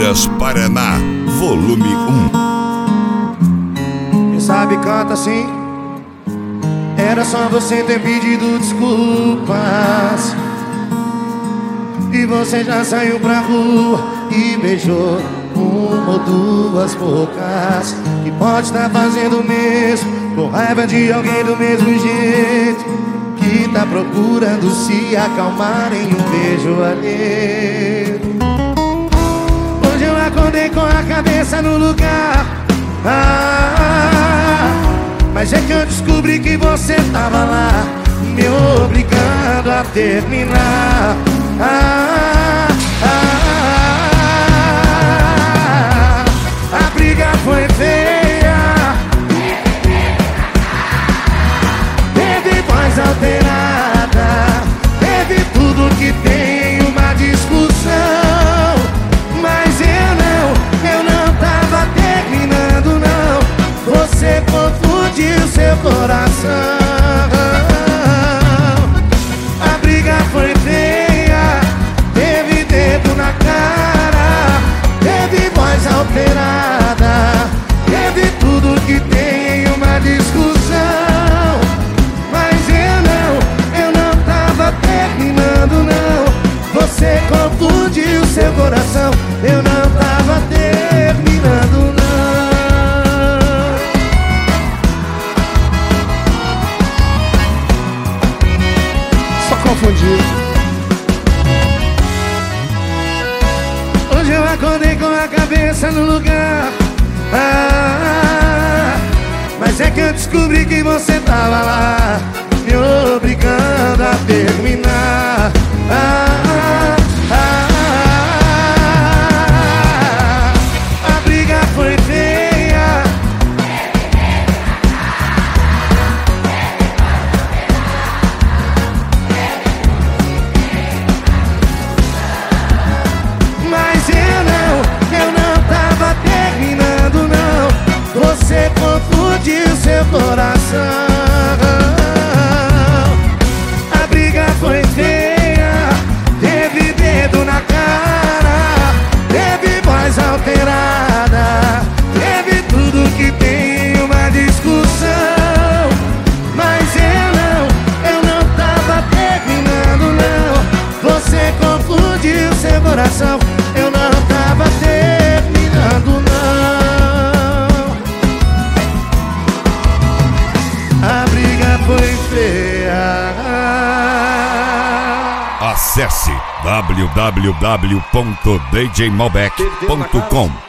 Dias Paraná, volume 1. Quem sabe canta assim. Era só você ter pedido desculpas e você já saiu pra rua e beijou uma ou duas bocas. E pode estar fazendo o mesmo, com raiva de alguém do mesmo jeito, que tá procurando se acalmar em um beijo alheio. Hoje eu acordei com a cabeça no lugar, mas é que eu descobri que você tava lá, me obrigando a terminar. A briga foi feia, teve voz alterada, teve tudo que tem uma discussão. Mas eu não tava terminando não. Você confundiu seu coração. A briga foi feia, teve dedo na cara, teve voz alterada, teve tudo que tem em uma discussão. Mas eu não tava terminando não. Você confundiu seu coração. Eu não tava terminando não. Só confundiu. Hoje eu acordei com a cabeça no lugar, mas é que eu descobri que você tava lá, me obrigando a terminar. A briga foi feia, mas eu não tava terminando não. Você confundiu seu coração. A briga foi feia, teve dedo na cara, teve voz alterada, teve tudo que tem uma discussão. Mas eu não tava terminando não. Você confundiu seu coração. Eu não tava terminando não. A briga foi feia. Acesse www.djmalbec.com